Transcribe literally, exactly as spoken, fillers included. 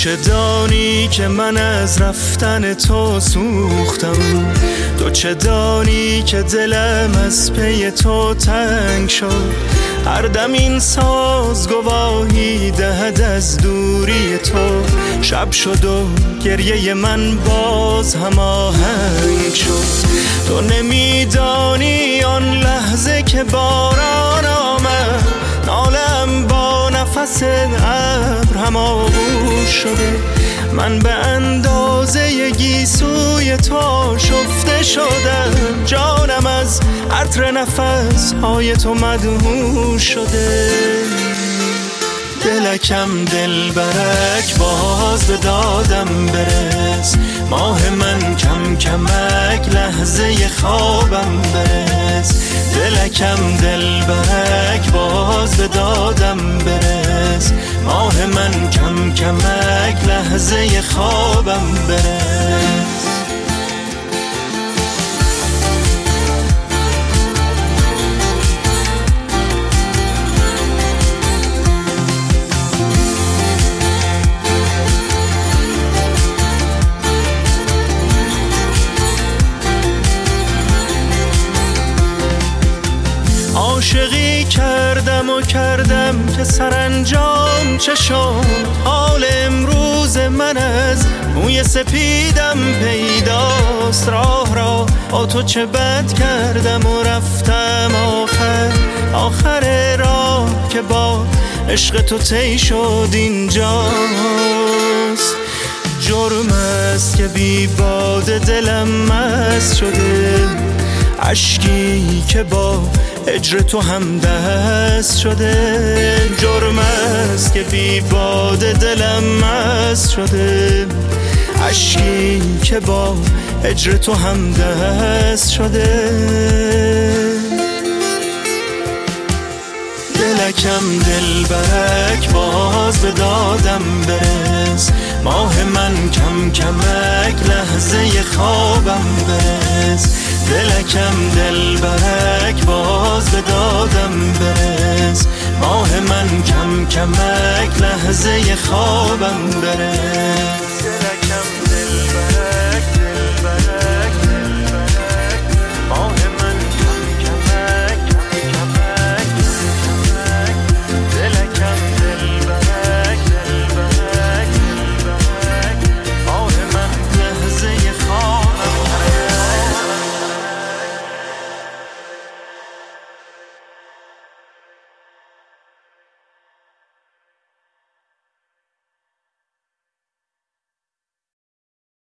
چه دانی که من از رفتن تو سوختم، تو چه دانی که دلم از پی تو تنگ شد. هر دم این ساز گواهی دهد از دوری تو، شب شد و گریه من باز هم آهنگ شد. تو نمیدانی آن لحظه که باران آمد، نالم با نفس ابر هم آغوش شده. من به اندازه گیسوی تو شفته شدم، جانم از عطر نفس های تو مدهوش شده. دلکم دل برک باز به دادم برس، ماه من کم کمک لحظه خوابم برس. دلکم دل برک باز به دادم برس، ماه من کم کمک لحظه خوابم برس. عاشقی کردم و کردم که سرانجام چه شد. حال امروز من از موی سپیدم پیداست. راه را با تو چه بد کردم و رفتم آخر آخر راه که با عشق تو طی شد اینجاست. جرم است که بی باده دلم مست شده، اشکی که با هجر تو هم دست شده. جرم است که بی باده دلم مست شده، اشکی که با هجر تو هم دست شده. دلکم دل برک باز به دادم برس، ماه من کم کمک لحظه خوابم برس. دلکم دل برک باز به دادم برس، ماه من کم کمک لحظه خوابم برس. دلکم